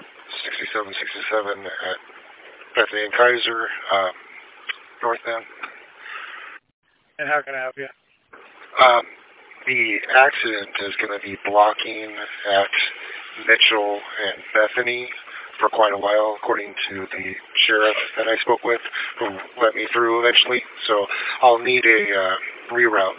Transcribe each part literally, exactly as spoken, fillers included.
sixty-seven sixty-seven at Bethany and Kaiser, uh, northbound. And how can I help you? Um, the accident is going to be blocking at Mitchell and Bethany for quite a while, according to the sheriff that I spoke with, who let me through eventually. So I'll need a uh, reroute.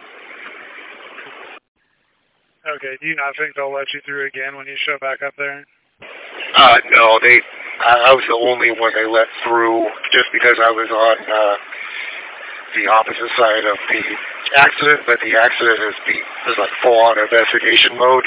Okay, do you not think they'll let you through again when you show back up there? Uh, no, they. I, I was the only one they let through, just because I was on uh, the opposite side of the accident. But the accident is the is like full on investigation mode.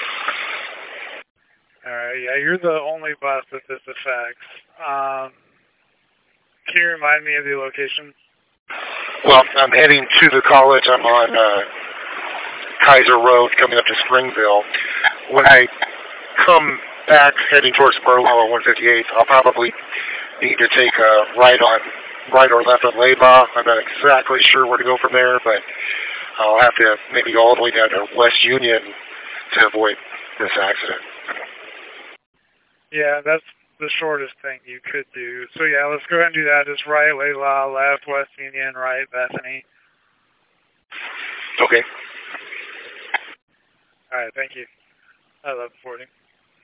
All right, yeah, you're the only bus that this affects. Um, can you remind me of the location? Well, I'm heading to the college. I'm on uh, Kaiser Road, coming up to Springville. When I come back heading towards Burlow on one fifty-eight, I'll probably need to take a right on right or left on Laybaugh. I'm not exactly sure where to go from there, but I'll have to maybe go all the way down to West Union to avoid this accident. Yeah, that's the shortest thing you could do. So yeah, let's go ahead and do that. Just right, Layla, left, West Union, right, Bethany. Okay. All right, thank you. I love forty.